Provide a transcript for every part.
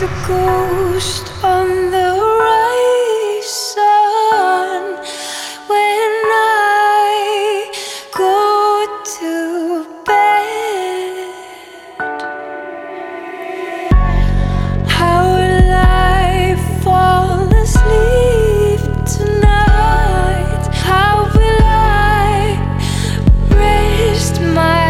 a ghost on the horizon when I go to bed. How will I fall asleep tonight? How will I rest my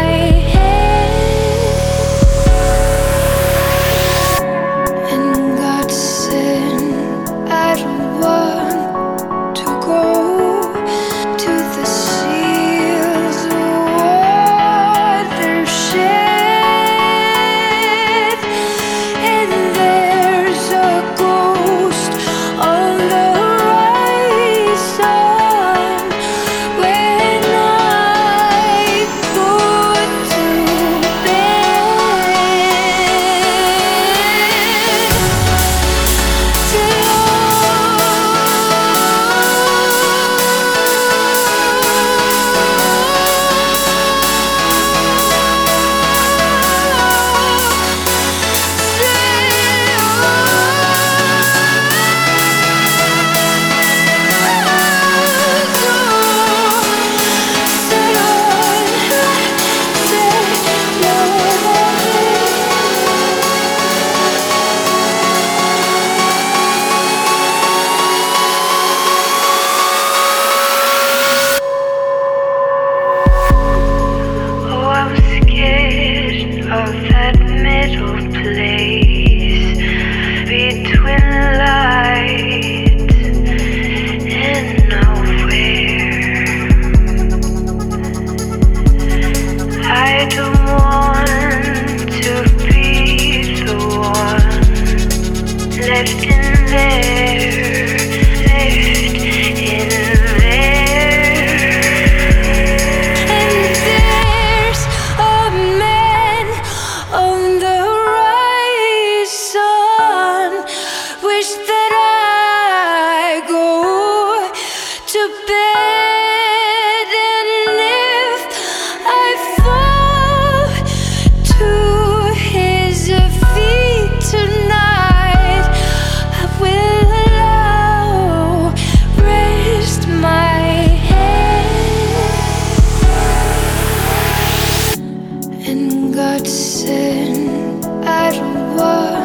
God said, I don't want to go to the seas of watershed, and there's a ghost on the horizon when I go to bed. Of that middle place between light and nowhere. I don't want to be the one left in there, left in there. And there's a man on the horizon, wish that I go to bed, and if I fall to his feet tonight, I will allow rest my head. And God said, I don't want